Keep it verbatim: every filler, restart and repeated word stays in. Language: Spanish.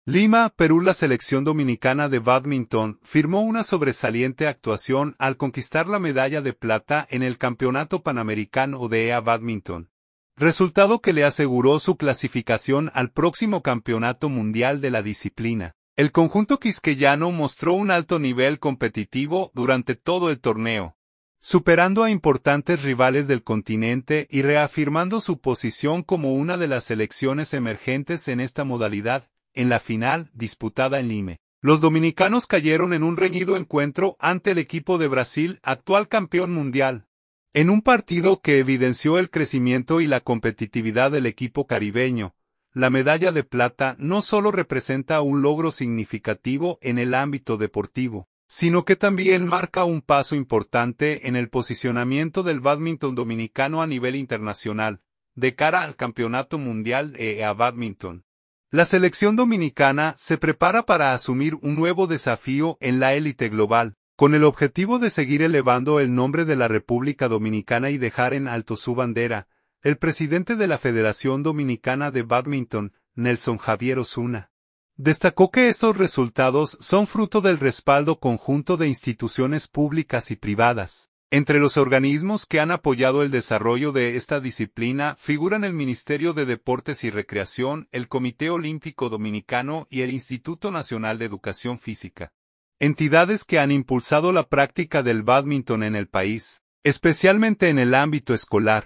Lima, Perú. La selección dominicana de bádminton firmó una sobresaliente actuación al conquistar la medalla de plata en el Campeonato Panamericano de E A Bádminton, resultado que le aseguró su clasificación al próximo Campeonato Mundial de la disciplina. El conjunto quisqueyano mostró un alto nivel competitivo durante todo el torneo, superando a importantes rivales del continente y reafirmando su posición como una de las selecciones emergentes en esta modalidad. En la final, disputada en Lima, los dominicanos cayeron en un reñido encuentro ante el equipo de Brasil, actual campeón mundial, en un partido que evidenció el crecimiento y la competitividad del equipo caribeño. La medalla de plata no solo representa un logro significativo en el ámbito deportivo, sino que también marca un paso importante en el posicionamiento del bádminton dominicano a nivel internacional, de cara al Campeonato Mundial de E A Bádminton. La selección dominicana se prepara para asumir un nuevo desafío en la élite global, con el objetivo de seguir elevando el nombre de la República Dominicana y dejar en alto su bandera. El presidente de la Federación Dominicana de Bádminton, Nelson Javier Osuna, destacó que estos resultados son fruto del respaldo conjunto de instituciones públicas y privadas. Entre los organismos que han apoyado el desarrollo de esta disciplina figuran el Ministerio de Deportes y Recreación, el Comité Olímpico Dominicano y el Instituto Nacional de Educación Física, entidades que han impulsado la práctica del bádminton en el país, especialmente en el ámbito escolar.